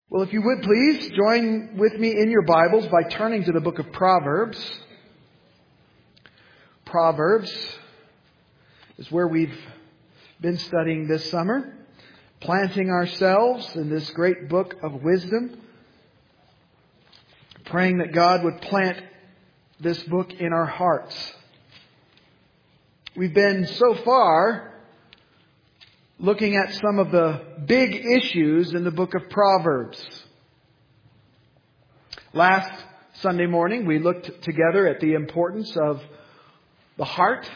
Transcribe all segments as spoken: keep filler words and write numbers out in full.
Well, if you would please join with me in your Bibles by turning to the book of Proverbs. Proverbs is where we've been studying this summer, planting ourselves in this great book of wisdom, praying that God would plant this book in our hearts. We've been so far looking at some of the big issues in the book of Proverbs. Last Sunday morning, we looked together at the importance of the heart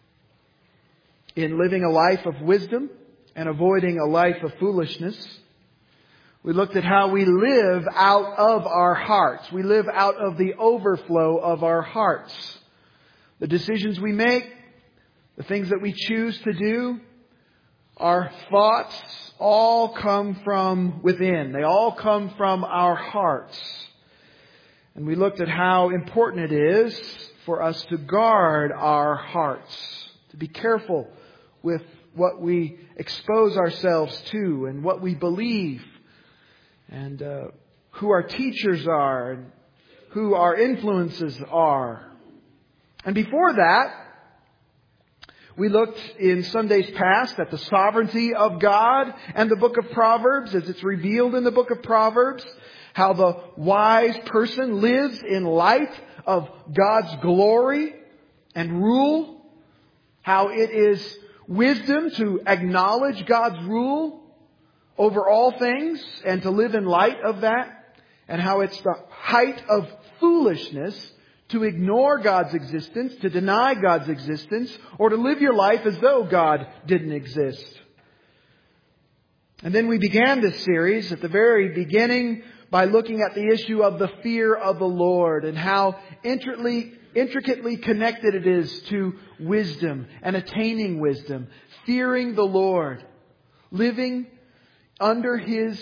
in living a life of wisdom and avoiding a life of foolishness. We looked at how we live out of our hearts. We live out of the overflow of our hearts. The decisions we make, the things that we choose to do, our thoughts all come from within. They all come from our hearts. And we looked at how important it is for us to guard our hearts, to be careful with what we expose ourselves to and what we believe, and uh, who our teachers are and who our influences are. And before that, we looked in Sundays past at the sovereignty of God and the book of Proverbs as it's revealed in the book of Proverbs. How the wise person lives in light of God's glory and rule. How it is wisdom to acknowledge God's rule over all things and to live in light of that. And how it's the height of foolishness to ignore God's existence, to deny God's existence, or to live your life as though God didn't exist. And then we began this series at the very beginning by looking at the issue of the fear of the Lord and how intricately, intricately connected it is to wisdom and attaining wisdom. Fearing the Lord, living under His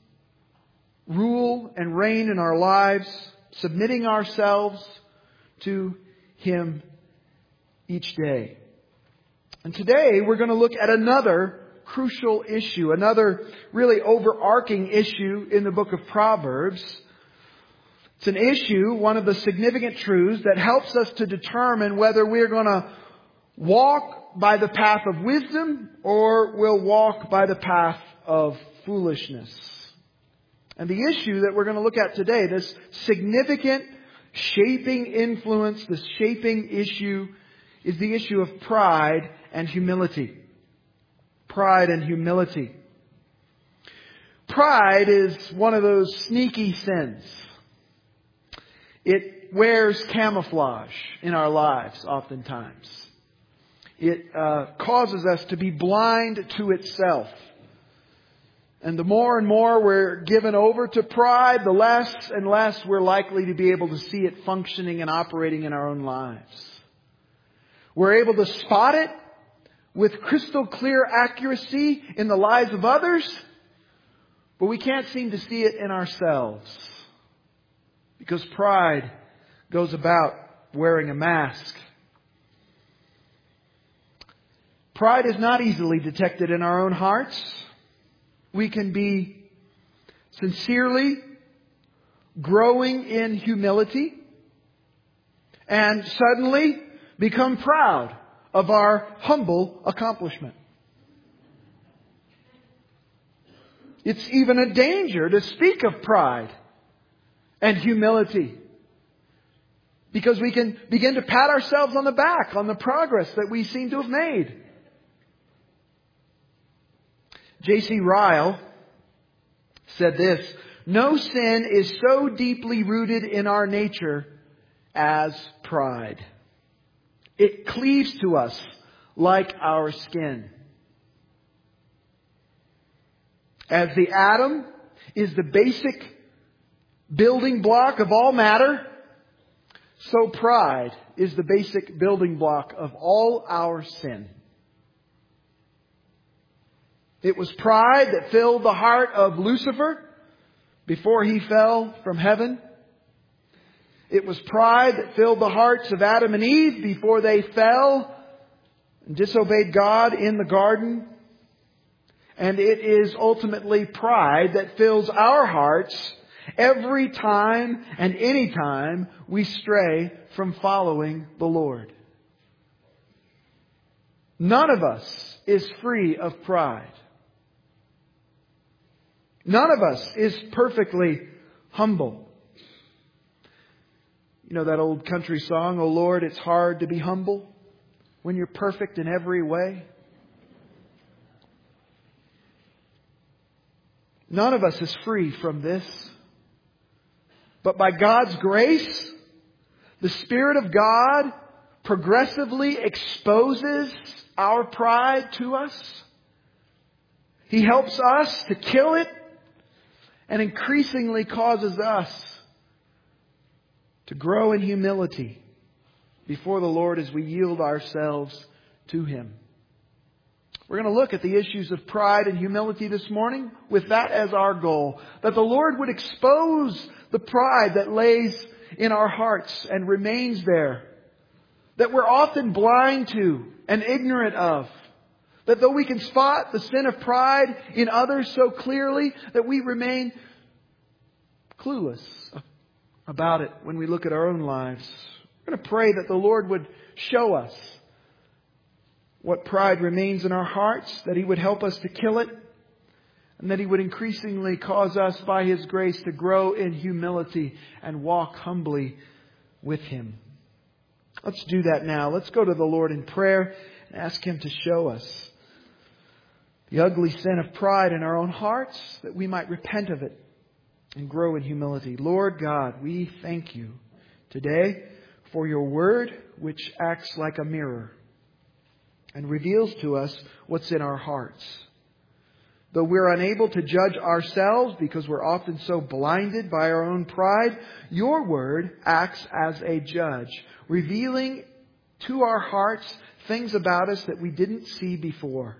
rule and reign in our lives, submitting ourselves to Him each day. And today we're going to look at another crucial issue, another really overarching issue in the book of Proverbs. It's an issue, one of the significant truths that helps us to determine whether we're going to walk by the path of wisdom or we'll walk by the path of foolishness. And the issue that we're going to look at today, this significant shaping influence, the shaping issue, is the issue of pride and humility. Pride and humility. Pride is one of those sneaky sins. It wears camouflage in our lives oftentimes. It uh, causes us to be blind to itself. And the more and more we're given over to pride, the less and less we're likely to be able to see it functioning and operating in our own lives. We're able to spot it with crystal clear accuracy in the lives of others, but we can't seem to see it in ourselves. Because pride goes about wearing a mask. Pride is not easily detected in our own hearts. We can be sincerely growing in humility and suddenly become proud of our humble accomplishment. It's even a danger to speak of pride and humility, because we can begin to pat ourselves on the back on the progress that we seem to have made. J C Ryle said this: "No sin is so deeply rooted in our nature as pride. It cleaves to us like our skin. As the atom is the basic building block of all matter, so pride is the basic building block of all our sin." It was pride that filled the heart of Lucifer before he fell from heaven. It was pride that filled the hearts of Adam and Eve before they fell and disobeyed God in the garden. And it is ultimately pride that fills our hearts every time and any time we stray from following the Lord. None of us is free of pride. None of us is perfectly humble. You know that old country song, "Oh Lord, it's hard to be humble when you're perfect in every way." None of us is free from this. But by God's grace, the Spirit of God progressively exposes our pride to us. He helps us to kill it and increasingly causes us to grow in humility before the Lord as we yield ourselves to Him. We're going to look at the issues of pride and humility this morning with that as our goal. That the Lord would expose the pride that lays in our hearts and remains there. That we're often blind to and ignorant of. That though we can spot the sin of pride in others so clearly, that we remain clueless about it when we look at our own lives. We're going to pray that the Lord would show us what pride remains in our hearts, that He would help us to kill it, and that He would increasingly cause us by His grace to grow in humility and walk humbly with Him. Let's do that now. Let's go to the Lord in prayer and ask Him to show us the ugly sin of pride in our own hearts, that we might repent of it and grow in humility. Lord God, we thank You today for Your Word, which acts like a mirror and reveals to us what's in our hearts. Though we're unable to judge ourselves because we're often so blinded by our own pride, Your Word acts as a judge, revealing to our hearts things about us that we didn't see before.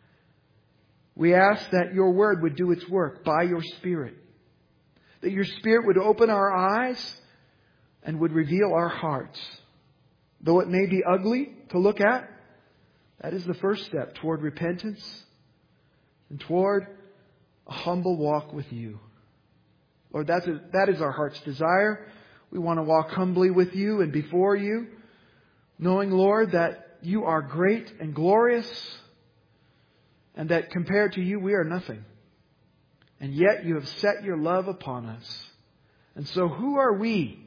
We ask that Your Word would do its work by Your Spirit. That Your Spirit would open our eyes and would reveal our hearts. Though it may be ugly to look at, that is the first step toward repentance and toward a humble walk with You. Lord, that's a, that is our heart's desire. We want to walk humbly with You and before You, knowing, Lord, that You are great and glorious, and that compared to You, we are nothing. And yet You have set Your love upon us. And so who are we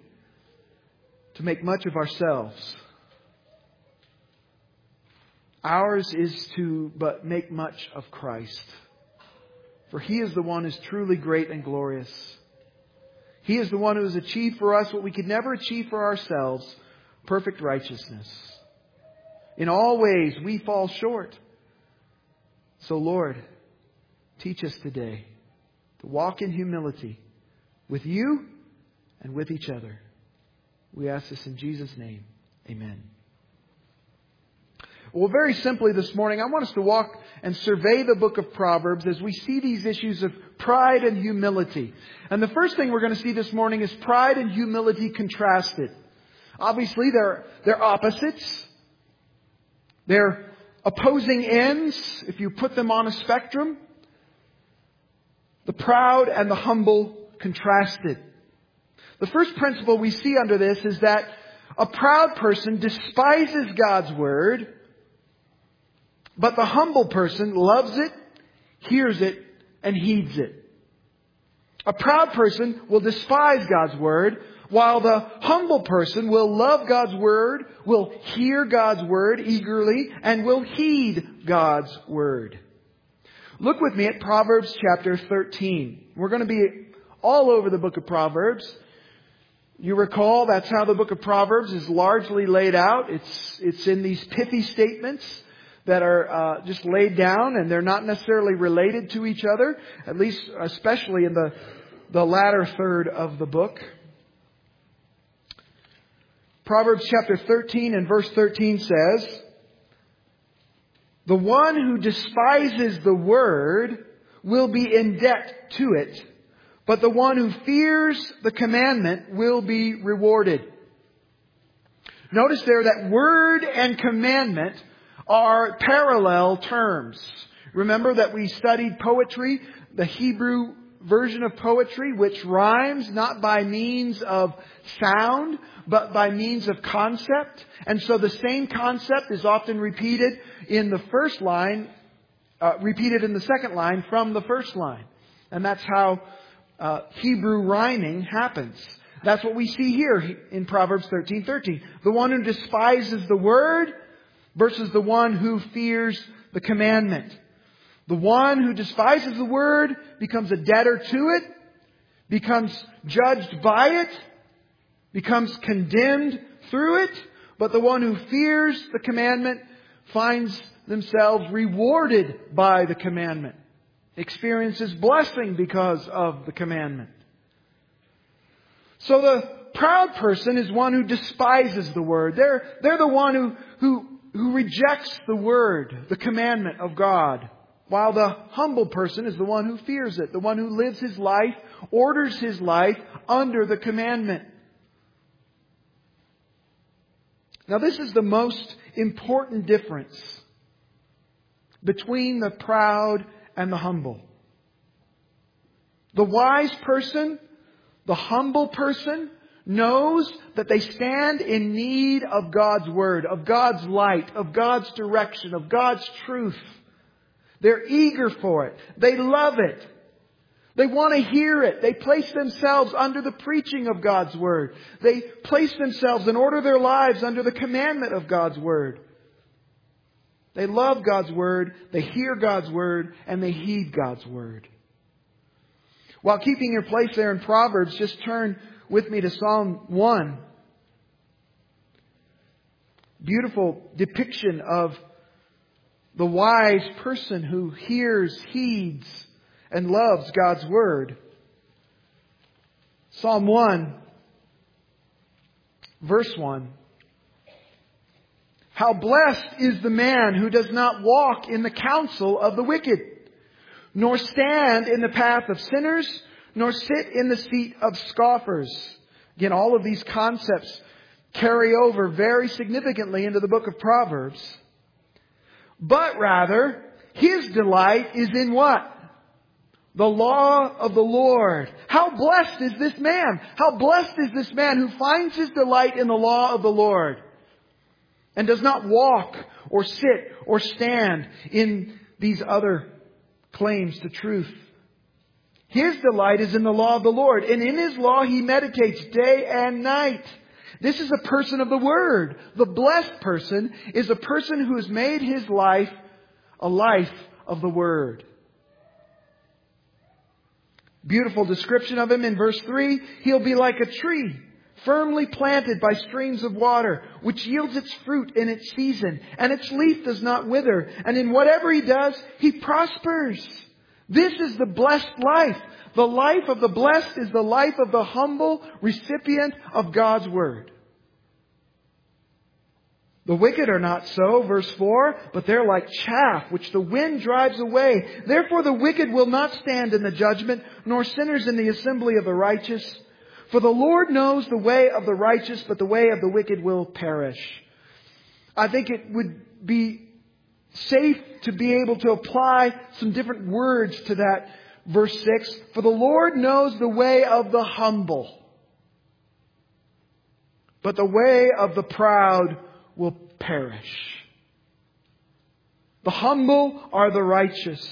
to make much of ourselves? Ours is to but make much of Christ. For He is the one who is truly great and glorious. He is the one who has achieved for us what we could never achieve for ourselves, perfect righteousness. In all ways we fall short. So Lord, teach us today to walk in humility with You and with each other. We ask this in Jesus' name. Amen. Well, very simply this morning, I want us to walk and survey the book of Proverbs as we see these issues of pride and humility. And the first thing we're going to see this morning is pride and humility contrasted. Obviously, they're, they're opposites. They're opposing ends, if you put them on a spectrum. The proud and the humble contrasted. The first principle we see under this is that a proud person despises God's Word, but the humble person loves it, hears it, and heeds it. A proud person will despise God's Word, while the humble person will love God's Word, will hear God's Word eagerly, and will heed God's Word. Look with me at Proverbs chapter thirteen. We're going to be all over the book of Proverbs. You recall that's how the book of Proverbs is largely laid out. It's, it's in these pithy statements that are uh, just laid down, and they're not necessarily related to each other, at least especially in the, the latter third of the book. Proverbs chapter thirteen and verse thirteen says, "The one who despises the word will be in debt to it, but the one who fears the commandment will be rewarded." Notice there that word and commandment are parallel terms. Remember that we studied poetry, the Hebrew version of poetry, which rhymes not by means of sound, but by means of concept. And so the same concept is often repeated in the first line, uh, repeated in the second line from the first line. And that's how uh, Hebrew rhyming happens. That's what we see here in Proverbs thirteen thirteen. The one who despises the word versus the one who fears the commandment. The one who despises the word becomes a debtor to it, becomes judged by it, becomes condemned through it. But the one who fears the commandment finds themselves rewarded by the commandment, experiences blessing because of the commandment. So the proud person is one who despises the word. They're, they're the one who, who, who rejects the word, the commandment of God. While the humble person is the one who fears it, the one who lives his life, orders his life under the commandment. Now this is the most important difference between the proud and the humble. The wise person, the humble person, knows that they stand in need of God's Word, of God's light, of God's direction, of God's truth. They're eager for it. They love it. They want to hear it. They place themselves under the preaching of God's Word. They place themselves and order their lives under the commandment of God's Word. They love God's Word. They hear God's Word. And they heed God's Word. While keeping your place there in Proverbs, just turn with me to Psalm one. Beautiful depiction of the wise person who hears, heeds, and loves God's Word. Psalm one, verse one. How blessed is the man who does not walk in the counsel of the wicked, nor stand in the path of sinners, nor sit in the seat of scoffers. Again, all of these concepts carry over very significantly into the book of Proverbs. But rather, his delight is in what? The law of the Lord. How blessed is this man? How blessed is this man who finds his delight in the law of the Lord and does not walk or sit or stand in these other claims to truth. His delight is in the law of the Lord, and in His law he meditates day and night. This is a person of the Word. The blessed person is a person who has made his life a life of the Word. Beautiful description of him in verse three. He'll be like a tree, firmly planted by streams of water, which yields its fruit in its season, and its leaf does not wither. And in whatever he does, he prospers. This is the blessed life. The life of the blessed is the life of the humble recipient of God's Word. The wicked are not so, verse four, but they're like chaff, which the wind drives away. Therefore the wicked will not stand in the judgment, nor sinners in the assembly of the righteous. For the Lord knows the way of the righteous, but the way of the wicked will perish. I think it would be safe to be able to apply some different words to that verse six. For the Lord knows the way of the humble, but the way of the proud will perish. The humble are the righteous.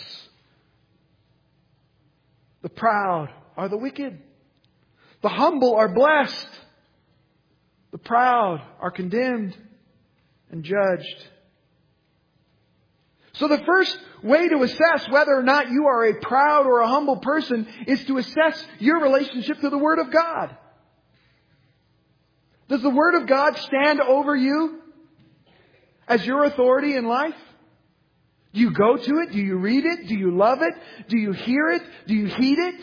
The proud are the wicked. The humble are blessed. The proud are condemned and judged. So the first way to assess whether or not you are a proud or a humble person is to assess your relationship to the Word of God. Does the Word of God stand over you as your authority in life? Do you go to it? Do you read it? Do you love it? Do you hear it? Do you heed it?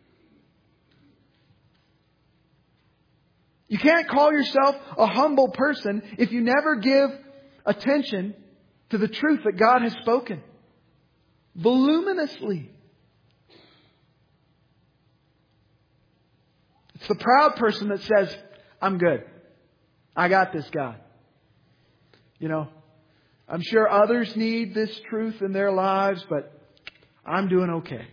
You can't call yourself a humble person if you never give attention to the truth that God has spoken voluminously. It's the proud person that says, I'm good. I got this, God. You know, I'm sure others need this truth in their lives, but I'm doing okay.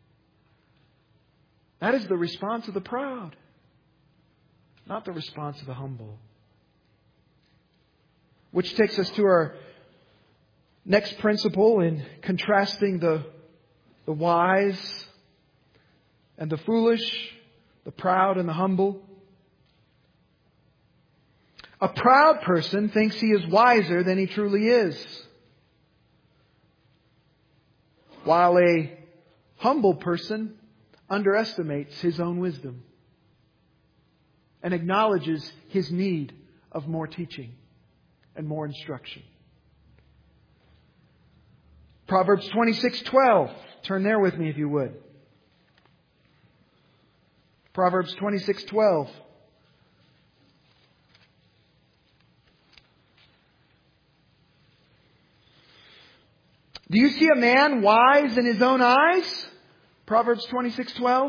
That is the response of the proud, not the response of the humble. Which takes us to our next principle in contrasting the, the wise and the foolish, the proud and the humble. A proud person thinks he is wiser than he truly is, while a humble person underestimates his own wisdom and acknowledges his need of more teaching and more instruction. Proverbs twenty-six twelve. Turn there with me if you would. Proverbs twenty-six twelve. Do you see a man wise in his own eyes? Proverbs twenty-six twelve.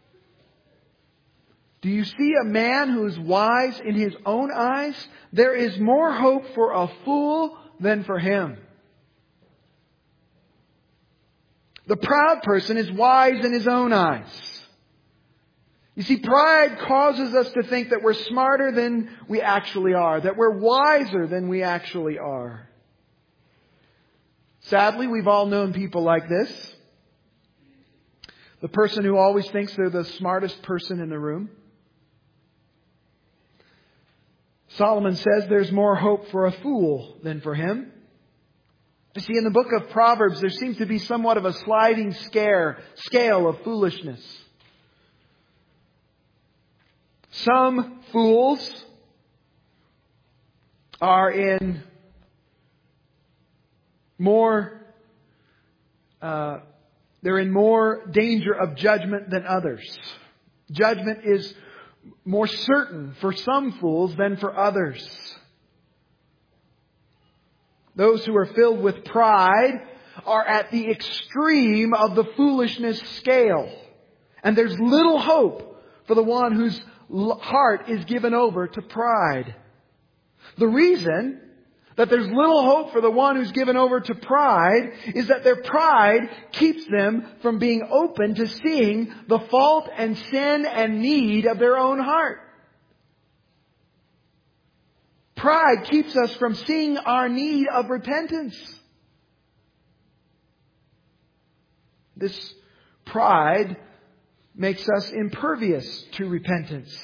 Do you see a man who is wise in his own eyes? There is more hope for a fool than for him. The proud person is wise in his own eyes. You see, pride causes us to think that we're smarter than we actually are, that we're wiser than we actually are. Sadly, we've all known people like this. The person who always thinks they're the smartest person in the room. Solomon says there's more hope for a fool than for him. You see, in the book of Proverbs, there seems to be somewhat of a sliding scare, scale of foolishness. Some fools are in more, uh, they're in more danger of judgment than others. Judgment is more certain for some fools than for others. Those who are filled with pride are at the extreme of the foolishness scale. And there's little hope for the one whose heart is given over to pride. The reason that there's little hope for the one who's given over to pride is that their pride keeps them from being open to seeing the fault and sin and need of their own heart. Pride keeps us from seeing our need of repentance. This pride makes us impervious to repentance.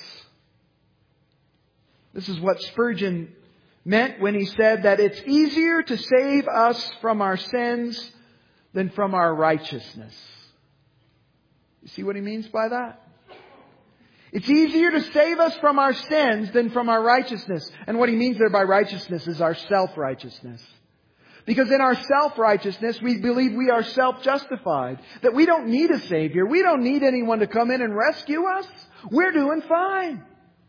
This is what Spurgeon meant when he said that it's easier to save us from our sins than from our righteousness. You see what he means by that? It's easier to save us from our sins than from our righteousness. And what he means there by righteousness is our self-righteousness. Because in our self-righteousness, we believe we are self-justified. That we don't need a Savior. We don't need anyone to come in and rescue us. We're doing fine.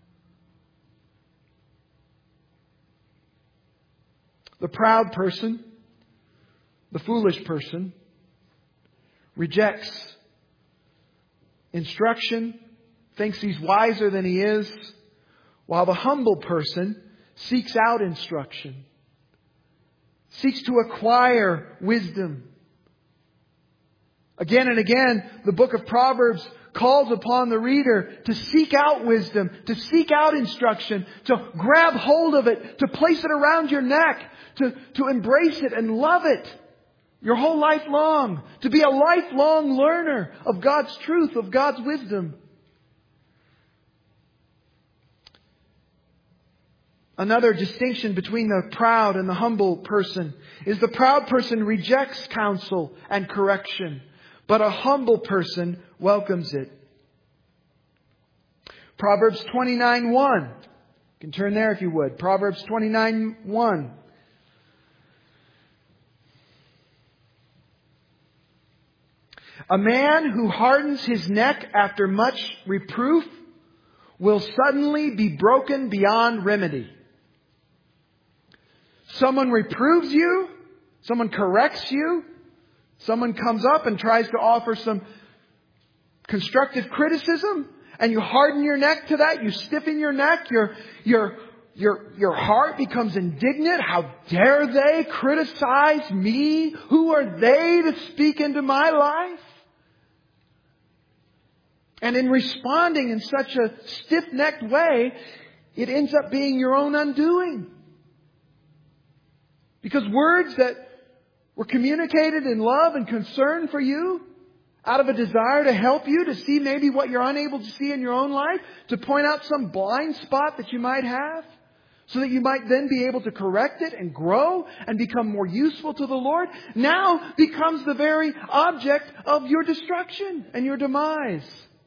The proud person, the foolish person, rejects instruction, thinks he's wiser than he is, while the humble person seeks out instruction, seeks to acquire wisdom. Again and again, the book of Proverbs calls upon the reader to seek out wisdom, to seek out instruction, to grab hold of it, to place it around your neck, to, to embrace it and love it your whole life long, to be a lifelong learner of God's truth, of God's wisdom. Another distinction between the proud and the humble person is the proud person rejects counsel and correction, but a humble person welcomes it. Proverbs twenty-nine one. You can turn there if you would. Proverbs twenty-nine one. A man who hardens his neck after much reproof will suddenly be broken beyond remedy. Someone reproves you, someone corrects you, someone comes up and tries to offer some constructive criticism, and you harden your neck to that, you stiffen your neck, you're, you're your, your heart becomes indignant. How dare they criticize me? Who are they to speak into my life? And in responding in such a stiff-necked way, it ends up being your own undoing. Because words that were communicated in love and concern for you, out of a desire to help you to see maybe what you're unable to see in your own life, to point out some blind spot that you might have, so that you might then be able to correct it and grow and become more useful to the Lord, now becomes the very object of your destruction and your demise.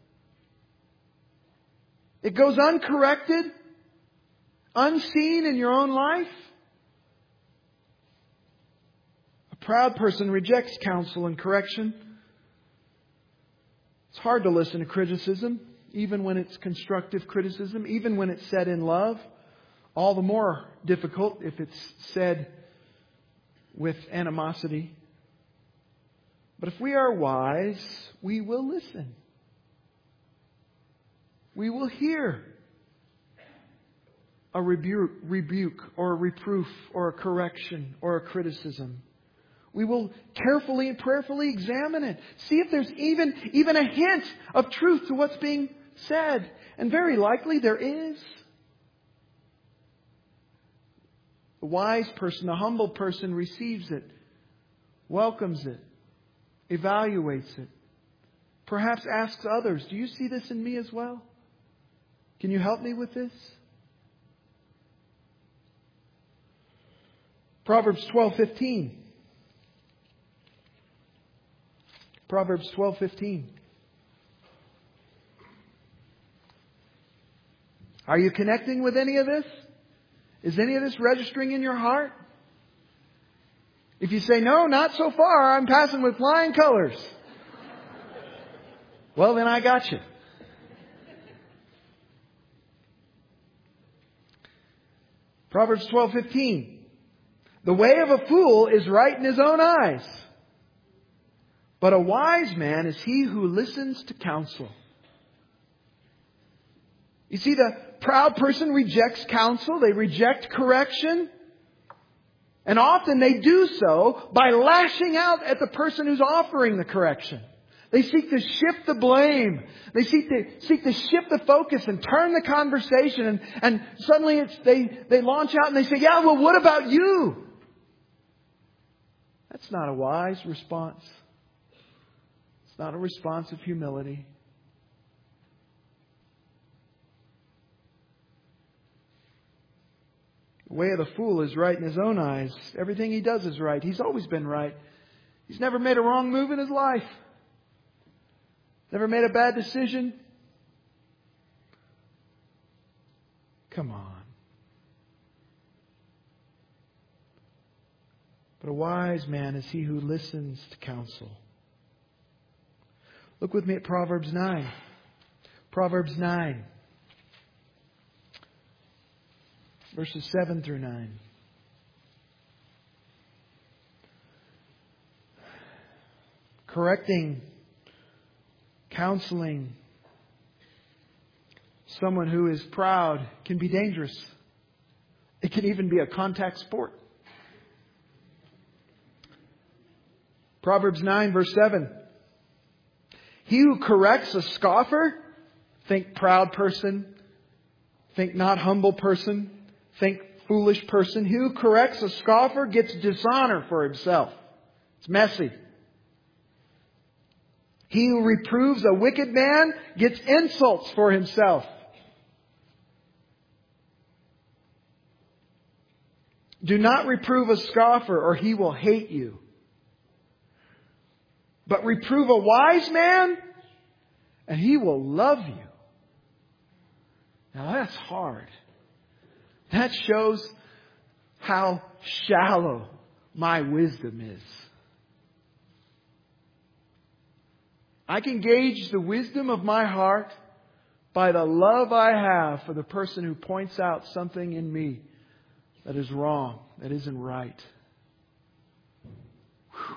It goes uncorrected, unseen in your own life. A proud person rejects counsel and correction. It's hard to listen to criticism, even when it's constructive criticism, even when it's said in love. All the more difficult if it's said with animosity. But if we are wise, we will listen. We will hear a rebuke, rebuke or a reproof or a correction or a criticism. We will carefully and prayerfully examine it. See if there's even, even a hint of truth to what's being said. And very likely there is. The wise person, the humble person receives it, welcomes it, evaluates it. Perhaps asks others, do you see this in me as well? Can you help me with this? Proverbs twelve fifteen. Proverbs twelve fifteen. Are you connecting with any of this? Is any of this registering in your heart? If you say, no, not so far, I'm passing with flying colors. Well, then I got you. Proverbs twelve fifteen. The way of a fool is right in his own eyes, but a wise man is he who listens to counsel. You see, the proud person rejects counsel. They reject correction. And often they do so by lashing out at the person who's offering the correction. They seek to shift the blame. They seek to, seek to shift the focus and turn the conversation. And, and suddenly it's, they, they launch out and they say, yeah, well, what about you? That's not a wise response. It's not a response of humility. The way of the fool is right in his own eyes. Everything he does is right. He's always been right. He's never made a wrong move in his life. Never made a bad decision. Come on. But a wise man is he who listens to counsel. Look with me at Proverbs nine. Proverbs nine. Verses seven through nine. Correcting, counseling someone who is proud can be dangerous. It can even be a contact sport. Proverbs nine verse seven. He who corrects a scoffer, think proud person, think not humble person, think foolish person. He who corrects a scoffer gets dishonor for himself. It's messy. He who reproves a wicked man gets insults for himself. Do not reprove a scoffer or he will hate you. But reprove a wise man and he will love you. Now that's hard. That shows how shallow my wisdom is. I can gauge the wisdom of my heart by the love I have for the person who points out something in me that is wrong, that isn't right. Whew.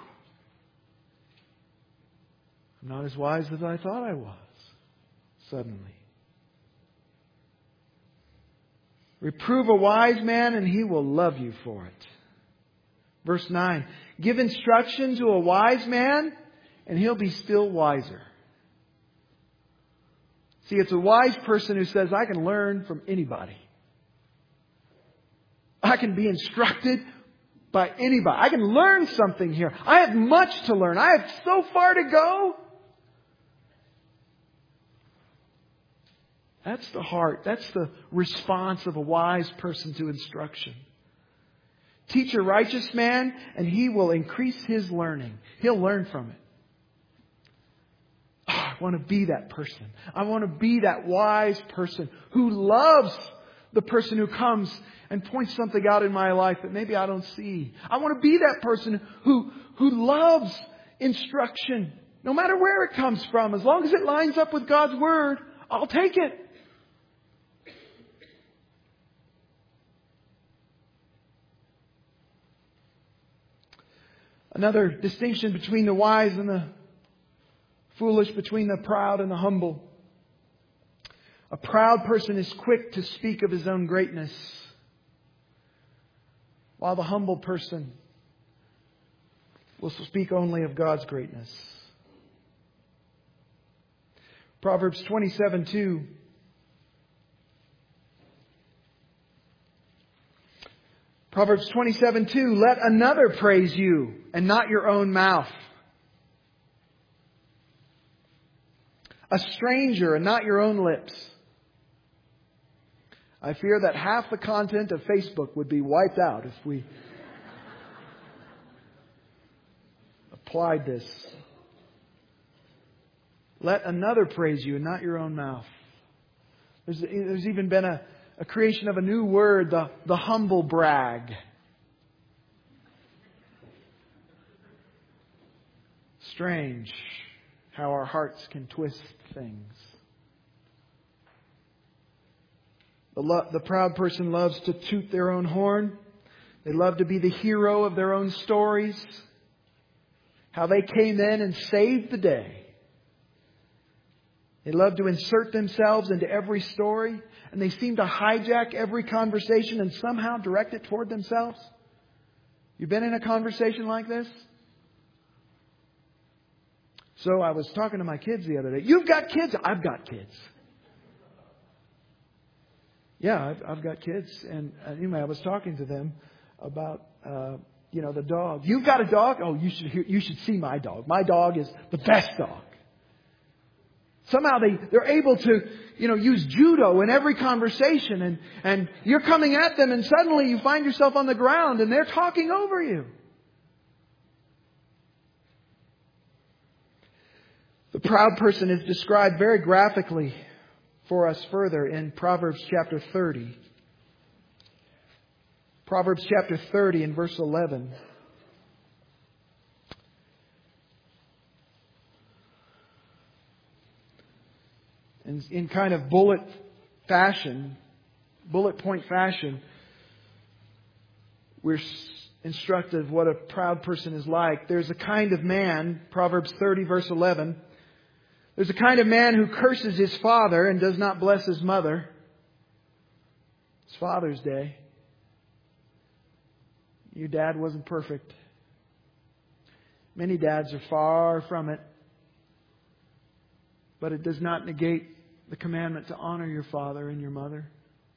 I'm not as wise as I thought I was, suddenly. Reprove a wise man and he will love you for it. Verse nine. Give instruction to a wise man and he'll be still wiser. See, it's a wise person who says, I can learn from anybody. I can be instructed by anybody. I can learn something here. I have much to learn. I have so far to go. That's the heart. That's the response of a wise person to instruction. Teach a righteous man and he will increase his learning. He'll learn from it. Oh, I want to be that person. I want to be that wise person who loves the person who comes and points something out in my life that maybe I don't see. I want to be that person who, who loves instruction. No matter where it comes from, as long as it lines up with God's Word, I'll take it. Another distinction between the wise and the foolish, between the proud and the humble. A proud person is quick to speak of his own greatness, while the humble person will speak only of God's greatness. Proverbs twenty-seven two. Proverbs twenty-seven two. Let another praise you and not your own mouth. A stranger and not your own lips. I fear that half the content of Facebook would be wiped out if we applied this. Let another praise you and not your own mouth. There's, there's even been a, a creation of a new word, the, the humble brag. Strange how our hearts can twist things. The, lo- the proud person loves to toot their own horn. They love to be the hero of their own stories. How they came in and saved the day. They love to insert themselves into every story. And they seem to hijack every conversation and somehow direct it toward themselves. You been in a conversation like this? So I was talking to my kids the other day. You've got kids? I've got kids. Yeah, I've, I've got kids. And anyway, I was talking to them about, uh, you know, the dog. You've got a dog? Oh, you should hear, you should see my dog. My dog is the best dog. Somehow they, they're able to, you know, use judo in every conversation. And, and you're coming at them and suddenly you find yourself on the ground and they're talking over you. The proud person is described very graphically for us further in Proverbs chapter thirty. Proverbs chapter thirty and verse eleven. And in kind of bullet fashion, bullet point fashion, we're instructed of what a proud person is like. There's a kind of man, Proverbs thirty verse eleven. There's a kind of man who curses his father and does not bless his mother. It's Father's Day. Your dad wasn't perfect. Many dads are far from it. But it does not negate the commandment to honor your father and your mother.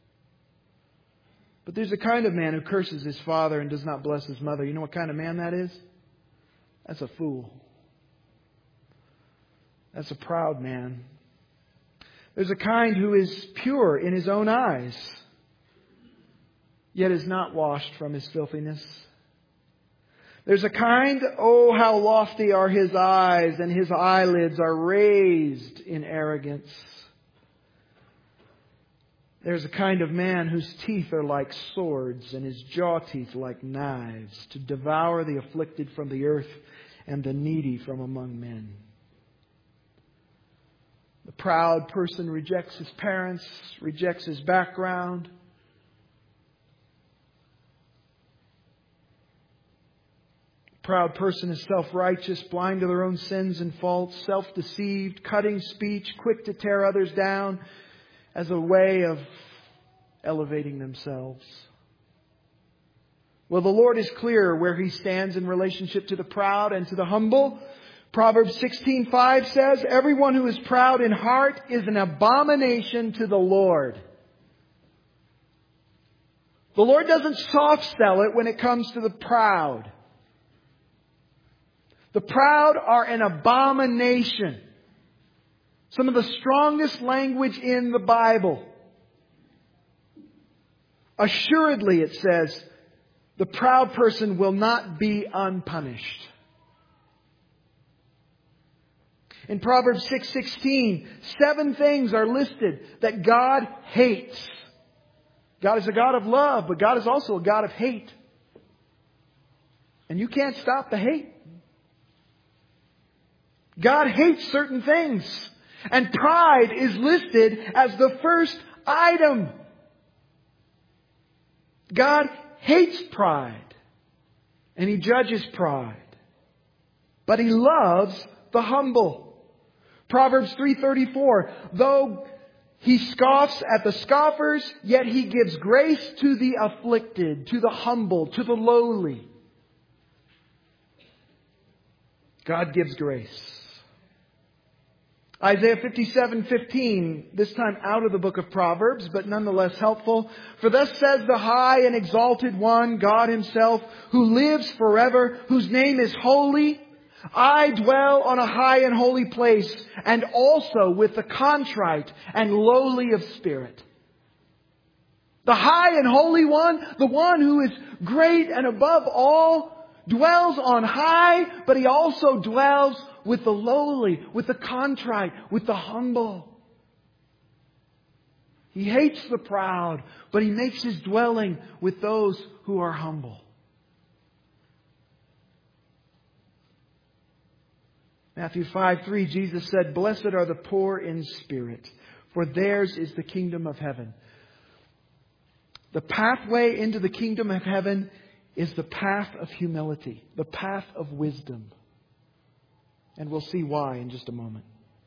But there's a kind of man who curses his father and does not bless his mother. You know what kind of man that is? That's a fool. That's a proud man. There's a kind who is pure in his own eyes, yet is not washed from his filthiness. There's a kind, oh, how lofty are his eyes, and his eyelids are raised in arrogance. There's a kind of man whose teeth are like swords, and his jaw teeth like knives, to devour the afflicted from the earth and the needy from among men. The proud person rejects his parents, rejects his background. The proud person is self-righteous, blind to their own sins and faults, self-deceived, cutting speech, quick to tear others down as a way of elevating themselves. Well, the Lord is clear where He stands in relationship to the proud and to the humble. Proverbs sixteen five says, "Everyone who is proud in heart is an abomination to the Lord." The Lord doesn't soft sell it when it comes to the proud. The proud are an abomination. Some of the strongest language in the Bible. Assuredly, it says, the proud person will not be unpunished. In Proverbs six sixteen, seven things are listed that God hates. God is a God of love, but God is also a God of hate. And you can't stop the hate. God hates certain things. And pride is listed as the first item. God hates pride. And He judges pride. But He loves the humble. Proverbs three thirty-four, though He scoffs at the scoffers, yet He gives grace to the afflicted, to the humble, to the lowly. God gives grace. Isaiah fifty-seven fifteen, this time out of the book of Proverbs, but nonetheless helpful. For thus says the high and exalted one, God Himself, who lives forever, whose name is holy. I dwell on a high and holy place, and also with the contrite and lowly of spirit. The high and holy one, the one who is great and above all, dwells on high, but He also dwells with the lowly, with the contrite, with the humble. He hates the proud, but He makes His dwelling with those who are humble. Matthew five three, Jesus said, "Blessed are the poor in spirit, for theirs is the kingdom of heaven." The pathway into the kingdom of heaven is the path of humility, the path of wisdom. And we'll see why in just a moment.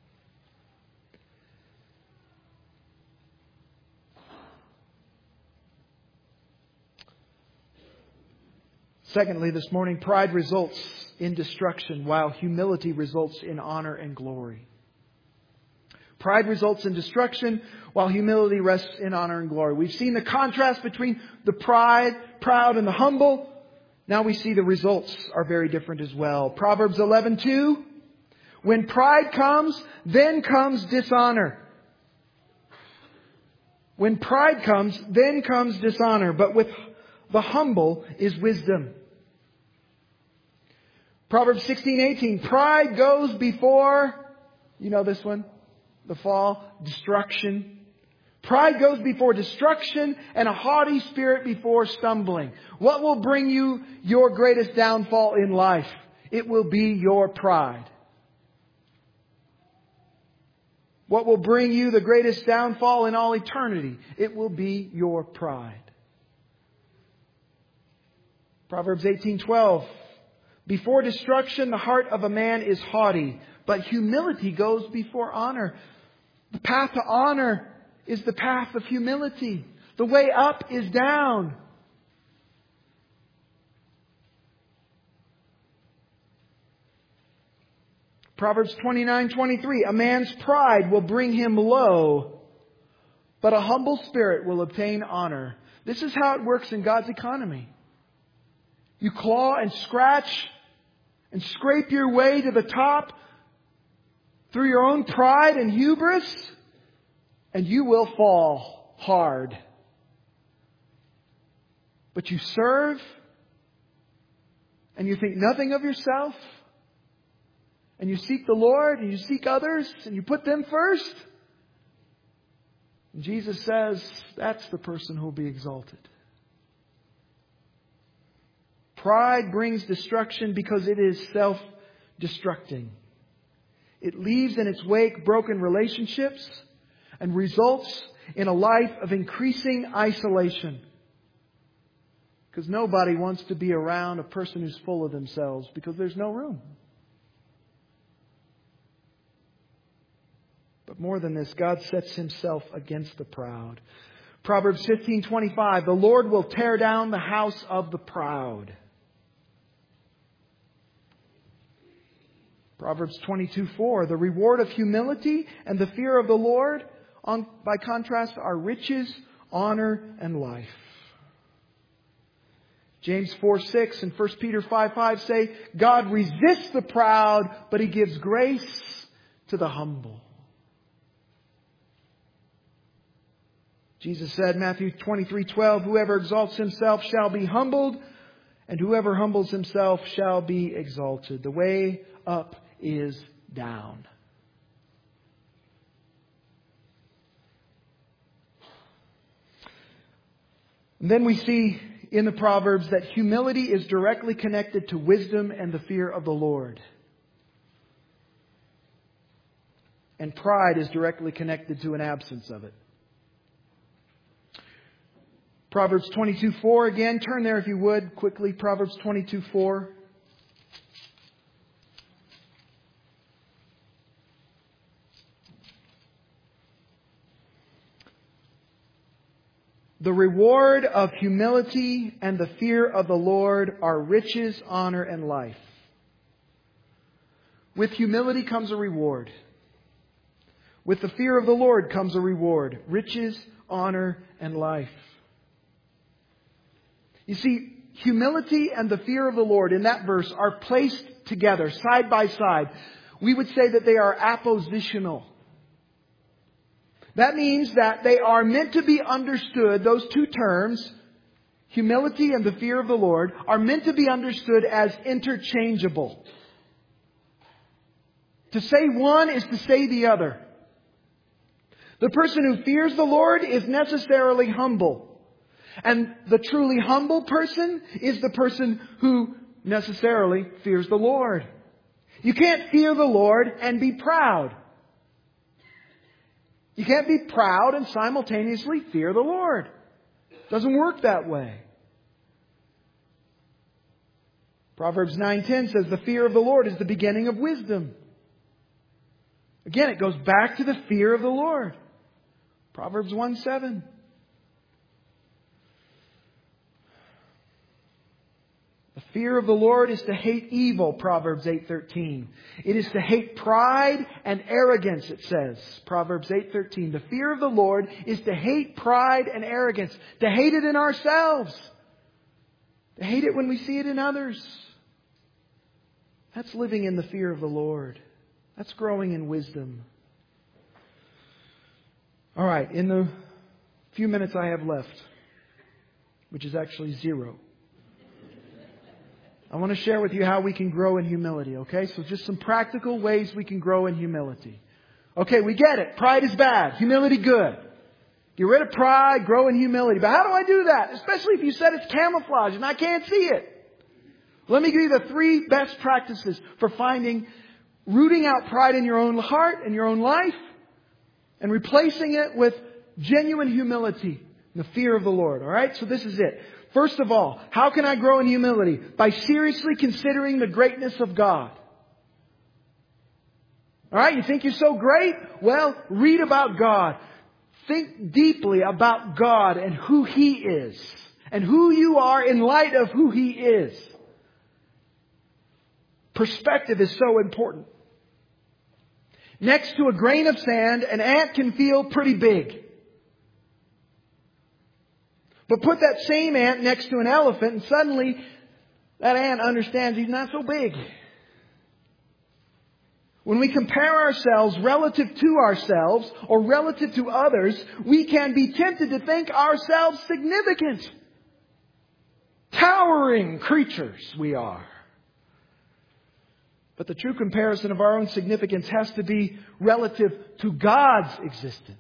Secondly, this morning, pride results in destruction, while humility results in honor and glory. Pride results in destruction, while humility rests in honor and glory. We've seen the contrast between the pride, proud and the humble. Now we see the results are very different as well. Proverbs eleven two, when pride comes, then comes dishonor. When pride comes, then comes dishonor. But with the humble is wisdom. Proverbs sixteen eighteen, pride goes before, you know this one, the fall, destruction. Pride goes before destruction, and a haughty spirit before stumbling. What will bring you your greatest downfall in life? It will be your pride. What will bring you the greatest downfall in all eternity? It will be your pride. Proverbs eighteen twelve. Before destruction, the heart of a man is haughty, but humility goes before honor. The path to honor is the path of humility. The way up is down. Proverbs twenty-nine twenty-three, a man's pride will bring him low, but a humble spirit will obtain honor. This is how it works in God's economy. You claw and scratch and scrape your way to the top through your own pride and hubris, and you will fall hard. But you serve, and you think nothing of yourself, and you seek the Lord, and you seek others, and you put them first. And Jesus says, that's the person who will be exalted. Pride brings destruction because it is self-destructing. It leaves in its wake broken relationships and results in a life of increasing isolation. Because nobody wants to be around a person who's full of themselves because there's no room. But more than this, God sets Himself against the proud. Proverbs fifteen twenty-five, the Lord will tear down the house of the proud. Proverbs twenty-two four, the reward of humility and the fear of the Lord, on, by contrast, are riches, honor, and life. James four six and First Peter five five say, God resists the proud, but He gives grace to the humble. Jesus said, Matthew twenty-three twelve, whoever exalts himself shall be humbled, and whoever humbles himself shall be exalted. The way up is down. And then we see in the Proverbs that humility is directly connected to wisdom and the fear of the Lord. And pride is directly connected to an absence of it. Proverbs twenty-two four again. Turn there if you would, quickly. Proverbs twenty-two four. The reward of humility and the fear of the Lord are riches, honor, and life. With humility comes a reward. With the fear of the Lord comes a reward. Riches, honor, and life. You see, humility and the fear of the Lord in that verse are placed together, side by side. We would say that they are appositional. That means that they are meant to be understood, those two terms, humility and the fear of the Lord, are meant to be understood as interchangeable. To say one is to say the other. The person who fears the Lord is necessarily humble. And the truly humble person is the person who necessarily fears the Lord. You can't fear the Lord and be proud. You can't be proud and simultaneously fear the Lord. It doesn't work that way. Proverbs nine ten says, the fear of the Lord is the beginning of wisdom. Again, it goes back to the fear of the Lord. Proverbs one seven. The fear of the Lord is to hate evil, Proverbs eight thirteen. It is to hate pride and arrogance, it says, Proverbs eight thirteen. The fear of the Lord is to hate pride and arrogance. To hate it in ourselves. To hate it when we see it in others. That's living in the fear of the Lord. That's growing in wisdom. All right, in the few minutes I have left, which is actually zero, I want to share with you how we can grow in humility, okay? So just some practical ways we can grow in humility. Okay, we get it. Pride is bad. Humility good. Get rid of pride, grow in humility. But how do I do that? Especially if you said it's camouflage and I can't see it. Let me give you the three best practices for finding, rooting out pride in your own heart and your own life and replacing it with genuine humility and the fear of the Lord. All right? So this is it. First of all, how can I grow in humility? By seriously considering the greatness of God. All right, you think you're so great? Well, read about God. Think deeply about God and who He is. And who you are in light of who He is. Perspective is so important. Next to a grain of sand, an ant can feel pretty big. But put that same ant next to an elephant and suddenly that ant understands he's not so big. When we compare ourselves relative to ourselves or relative to others, we can be tempted to think ourselves significant. Towering creatures we are. But the true comparison of our own significance has to be relative to God's existence.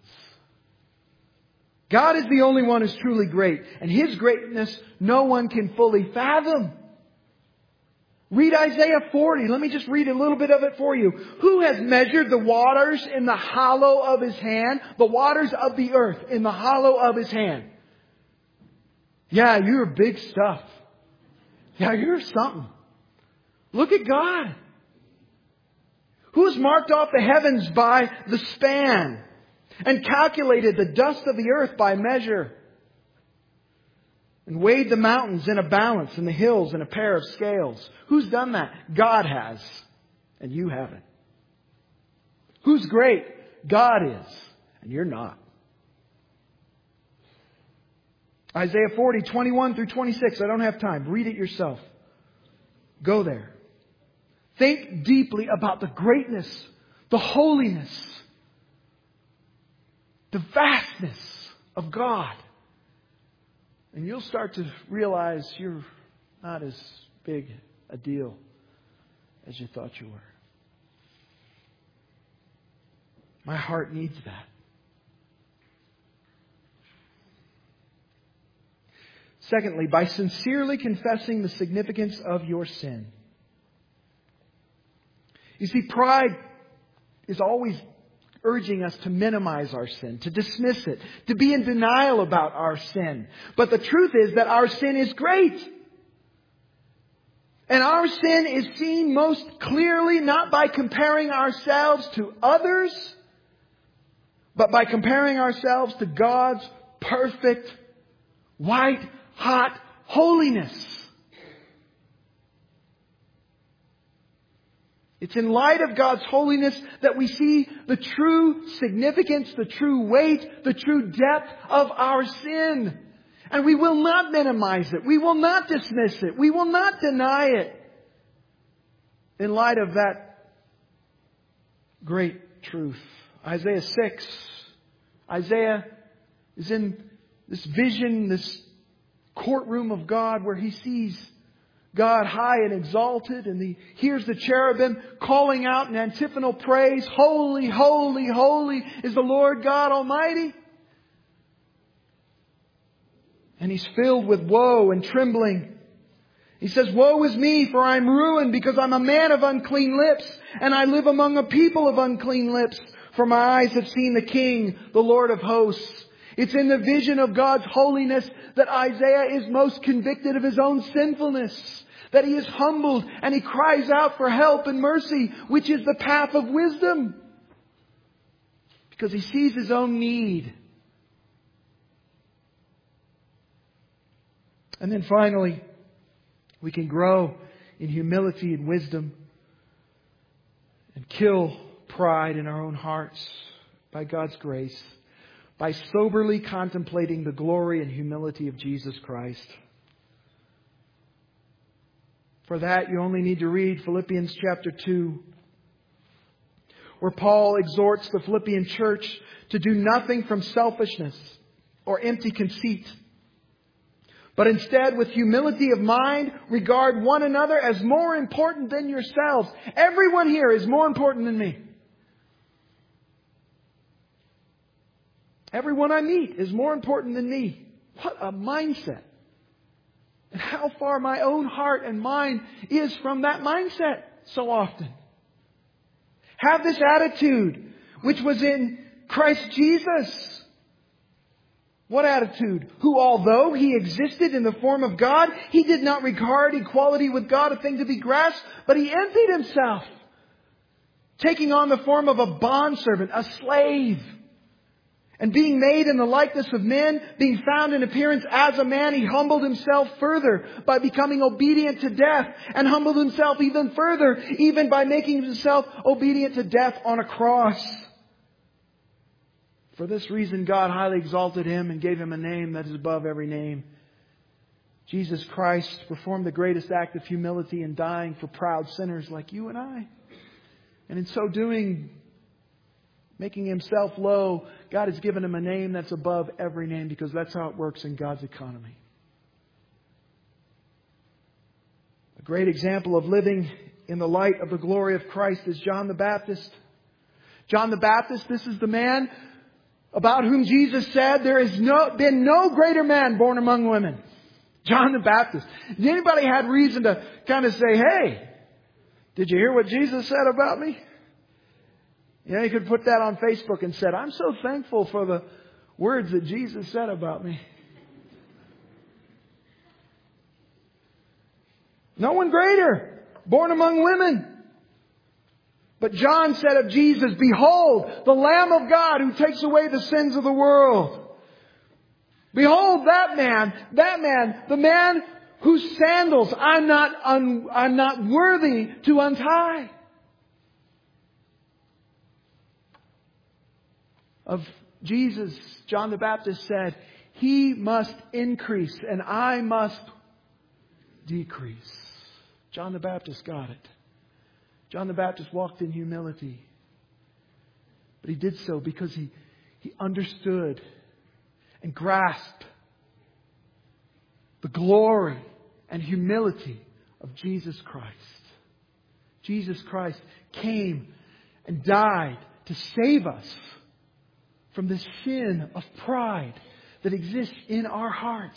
God is the only one who's truly great. And His greatness no one can fully fathom. Read Isaiah forty. Let me just read a little bit of it for you. Who has measured the waters in the hollow of His hand? The waters of the earth in the hollow of His hand. Yeah, you're big stuff. Yeah, you're something. Look at God. Who has marked off the heavens by the span? and calculated the dust of the earth by measure, and weighed the mountains in a balance and the hills in a pair of scales. Who's done that? God has. And you haven't. Who's great? God is. And you're not. Isaiah forty, twenty-one through twenty-six. I don't have time. Read it yourself. Go there. Think deeply about the greatness, the holiness, the vastness of God. And you'll start to realize you're not as big a deal as you thought you were. My heart needs that. Secondly, by sincerely confessing the significance of your sin. You see, pride is always urging us to minimize our sin, to dismiss it, to be in denial about our sin. But the truth is that our sin is great. And our sin is seen most clearly not by comparing ourselves to others, but by comparing ourselves to God's perfect, white, hot holiness. It's in light of God's holiness that we see the true significance, the true weight, the true depth of our sin. And we will not minimize it. We will not dismiss it. We will not deny it. In light of that great truth. Isaiah six. Isaiah is in this vision, this courtroom of God where he sees God high and exalted, and he hears the cherubim calling out in antiphonal praise, "Holy, holy, holy is the Lord God Almighty." And he's filled with woe and trembling. He says, "Woe is me, for I am ruined, because I'm a man of unclean lips, and I live among a people of unclean lips. For my eyes have seen the King, the Lord of hosts." It's in the vision of God's holiness that Isaiah is most convicted of his own sinfulness. That he is humbled and he cries out for help and mercy, which is the path of wisdom. Because he sees his own need. And then finally, we can grow in humility and wisdom and kill pride in our own hearts by God's grace, by soberly contemplating the glory and humility of Jesus Christ. For that, you only need to read Philippians chapter two, where Paul exhorts the Philippian church to do nothing from selfishness or empty conceit, but instead, with humility of mind, regard one another as more important than yourselves. Everyone here is more important than me. Everyone I meet is more important than me. What a mindset. And how far my own heart and mind is from that mindset so often. Have this attitude which was in Christ Jesus. What attitude? Who, although He existed in the form of God, He did not regard equality with God a thing to be grasped, but He emptied Himself, taking on the form of a bondservant, a slave. And being made in the likeness of men, being found in appearance as a man, He humbled Himself further by becoming obedient to death, and humbled Himself even further, even by making Himself obedient to death on a cross. For this reason, God highly exalted Him and gave Him a name that is above every name. Jesus Christ performed the greatest act of humility in dying for proud sinners like you and I. And in so doing, making Himself low, God has given Him a name that's above every name, because that's how it works in God's economy. A great example of living in the light of the glory of Christ is John the Baptist. John the Baptist, this is the man about whom Jesus said, there has no, been no greater man born among women. John the Baptist. Has anybody had reason to kind of say, hey, did you hear what Jesus said about me? You know, you could put that on Facebook and said, I'm so thankful for the words that Jesus said about me. No one greater, born among women. But John said of Jesus, "Behold, the Lamb of God who takes away the sins of the world." Behold that man, that man, the man whose sandals I'm not, un, I'm not worthy to untie. Of Jesus, John the Baptist said, "He must increase and I must decrease." John the Baptist got it. John the Baptist walked in humility. But he did so because he, he understood and grasped the glory and humility of Jesus Christ. Jesus Christ came and died to save us from the sin of pride that exists in our hearts.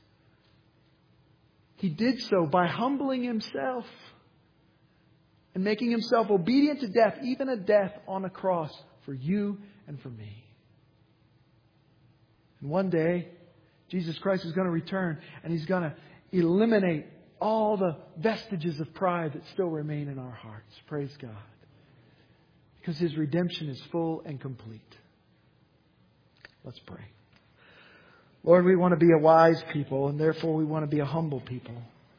He did so by humbling Himself and making Himself obedient to death, even a death on a cross for you and for me. And one day, Jesus Christ is going to return and He's going to eliminate all the vestiges of pride that still remain in our hearts. Praise God. Because His redemption is full and complete. Let's pray. Lord, we want to be a wise people, and therefore we want to be a humble people.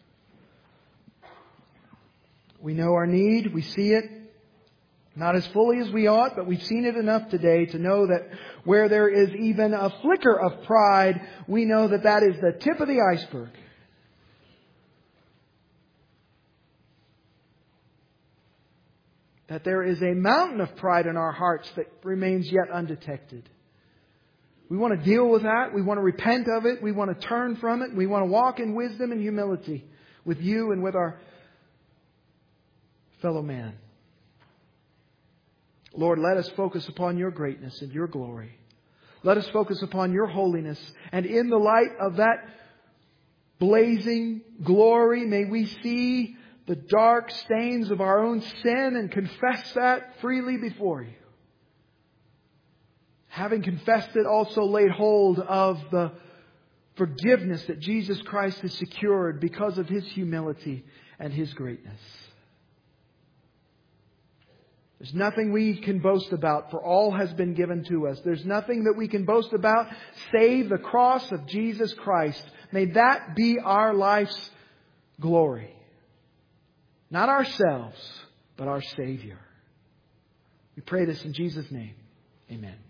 We know our need. We see it. Not as fully as we ought, but we've seen it enough today to know that where there is even a flicker of pride, we know that that is the tip of the iceberg. That there is a mountain of pride in our hearts that remains yet undetected. We want to deal with that. We want to repent of it. We want to turn from it. We want to walk in wisdom and humility with you and with our fellow man. Lord, let us focus upon your greatness and your glory. Let us focus upon your holiness. And in the light of that blazing glory, may we see the dark stains of our own sin and confess that freely before you. Having confessed it, also laid hold of the forgiveness that Jesus Christ has secured because of His humility and His greatness. There's nothing we can boast about, for all has been given to us. There's nothing that we can boast about save the cross of Jesus Christ. May that be our life's glory. Not ourselves, but our Savior. We pray this in Jesus' name. Amen.